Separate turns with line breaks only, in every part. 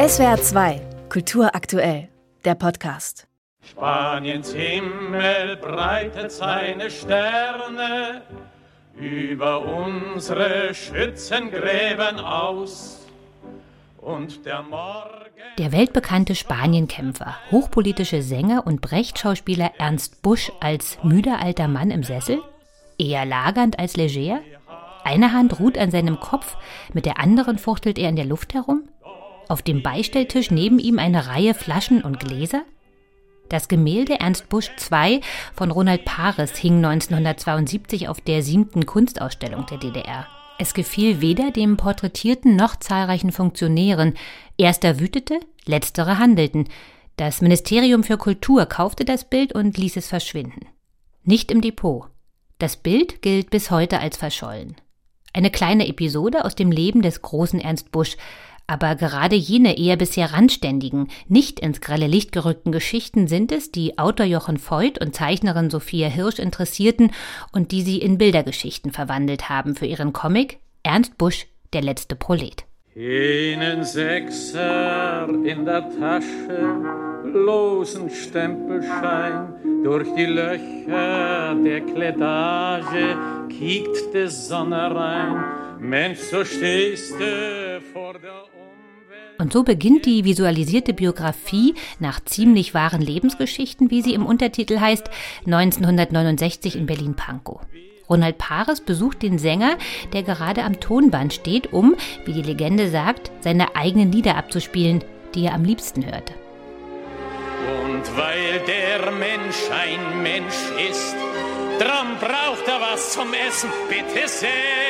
SWR 2, Kultur aktuell, der Podcast.
Spaniens Himmel breitet seine Sterne über unsere Schützengräben aus. Und der Morgen...
Der weltbekannte Spanienkämpfer, hochpolitische Sänger und Brecht-Schauspieler Ernst Busch als müder alter Mann im Sessel, eher lagernd als leger. Eine Hand ruht an seinem Kopf, mit der anderen fuchtelt er in der Luft herum. Auf dem Beistelltisch neben ihm eine Reihe Flaschen und Gläser. Das Gemälde Ernst Busch II von Ronald Paris hing 1972 auf der 7. Kunstausstellung der DDR. Es gefiel weder dem Porträtierten noch zahlreichen Funktionären. Erster wütete, letztere handelten. Das Ministerium für Kultur kaufte das Bild und ließ es verschwinden. Nicht im Depot. Das Bild gilt bis heute als verschollen. Eine kleine Episode aus dem Leben des großen Ernst Busch. Aber gerade jene eher bisher randständigen, nicht ins grelle Licht gerückten Geschichten sind es, die Autor Jochen Voigt und Zeichnerin Sophia Hirsch interessierten und die sie in Bildergeschichten verwandelt haben für ihren Comic Ernst Busch, der letzte Prolet.
Einen Sechser in der Tasche, losen Stempelschein, durch die Löcher der Kleidage kiekt die Sonne rein. Mensch, so stehst du vor der Umwelt.
Und so beginnt die visualisierte Biografie nach ziemlich wahren Lebensgeschichten, wie sie im Untertitel heißt, 1969 in Berlin-Pankow. Ronald Paris besucht den Sänger, der gerade am Tonband steht, um, wie die Legende sagt, seine eigenen Lieder abzuspielen, die er am liebsten hörte.
Und weil der Mensch ein Mensch ist, drum braucht er was zum Essen, bitte sehr.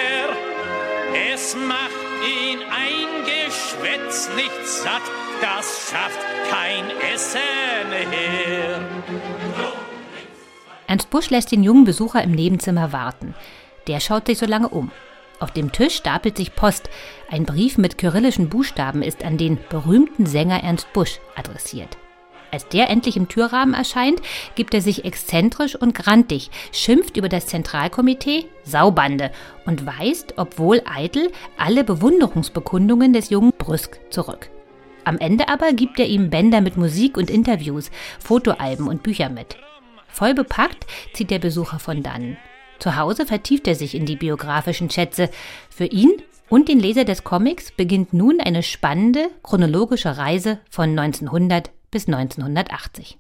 Es macht ihn ein Geschwätz nicht satt, das schafft kein Essen her.
Ernst Busch lässt den jungen Besucher im Nebenzimmer warten. Der schaut sich so lange um. Auf dem Tisch stapelt sich Post. Ein Brief mit kyrillischen Buchstaben ist an den berühmten Sänger Ernst Busch adressiert. Als der endlich im Türrahmen erscheint, gibt er sich exzentrisch und grantig, schimpft über das Zentralkomitee, Saubande, und weist, obwohl eitel, alle Bewunderungsbekundungen des Jungen brüsk zurück. Am Ende aber gibt er ihm Bänder mit Musik und Interviews, Fotoalben und Bücher mit. Voll bepackt zieht der Besucher von dannen. Zu Hause vertieft er sich in die biografischen Schätze. Für ihn und den Leser des Comics beginnt nun eine spannende, chronologische Reise von 1900 bis 1980.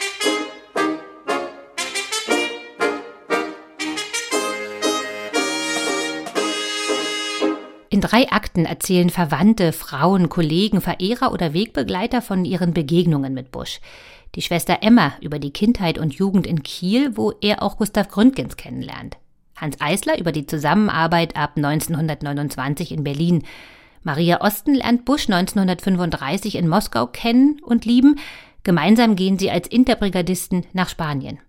In 3 Akten erzählen Verwandte, Frauen, Kollegen, Verehrer oder Wegbegleiter von ihren Begegnungen mit Busch. Die Schwester Emma über die Kindheit und Jugend in Kiel, wo er auch Gustav Gründgens kennenlernt. Hans Eisler über die Zusammenarbeit ab 1929 in Berlin. Maria Osten lernt Busch 1935 in Moskau kennen und lieben. Gemeinsam gehen sie als Interbrigadisten nach Spanien.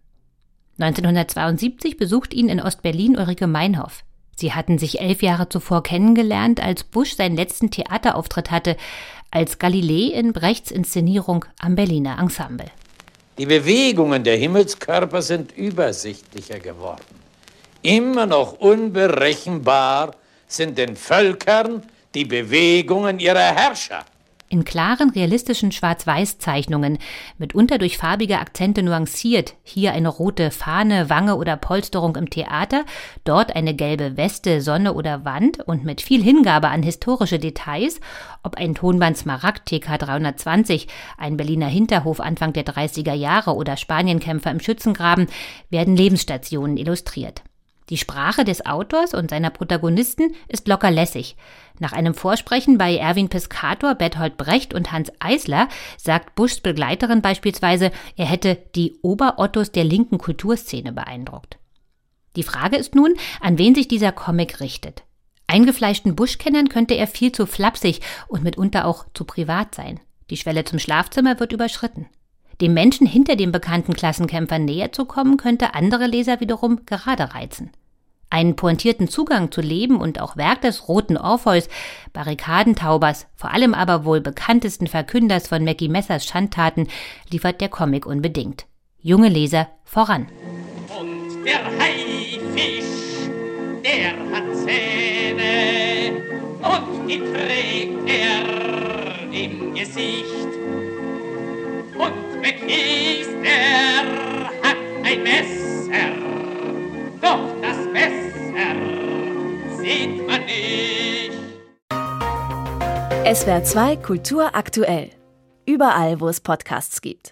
1972 besucht ihn in Ostberlin Ulrike Meinhof. Sie hatten sich 11 Jahre zuvor kennengelernt, als Busch seinen letzten Theaterauftritt hatte, als Galilei in Brechts Inszenierung am Berliner Ensemble.
Die Bewegungen der Himmelskörper sind übersichtlicher geworden. Immer noch unberechenbar sind den Völkern die Bewegungen ihrer Herrscher.
In klaren, realistischen Schwarz-Weiß-Zeichnungen, mitunter durch farbige Akzente nuanciert, hier eine rote Fahne, Wange oder Polsterung im Theater, dort eine gelbe Weste, Sonne oder Wand und mit viel Hingabe an historische Details, ob ein Tonband Smaragd TK 320, ein Berliner Hinterhof Anfang der 30er Jahre oder Spanienkämpfer im Schützengraben, werden Lebensstationen illustriert. Die Sprache des Autors und seiner Protagonisten ist locker lässig. Nach einem Vorsprechen bei Erwin Piscator, Bertolt Brecht und Hans Eisler sagt Buschs Begleiterin beispielsweise, er hätte die Oberottos der linken Kulturszene beeindruckt. Die Frage ist nun, an wen sich dieser Comic richtet. Eingefleischten Busch-Kennern könnte er viel zu flapsig und mitunter auch zu privat sein. Die Schwelle zum Schlafzimmer wird überschritten. Dem Menschen hinter dem bekannten Klassenkämpfer näher zu kommen, könnte andere Leser wiederum gerade reizen. Einen pointierten Zugang zu Leben und auch Werk des Roten Orpheus, Barrikadentaubers, vor allem aber wohl bekanntesten Verkünders von Mackie Messers Schandtaten, liefert der Comic unbedingt. Junge Leser voran.
Und der Haifisch, der hat Zähne und die trägt er im Gesicht. Und McKeester hat ein Messer, doch das Messer sieht man nicht.
SWR 2 Kultur aktuell. Überall, wo es Podcasts gibt.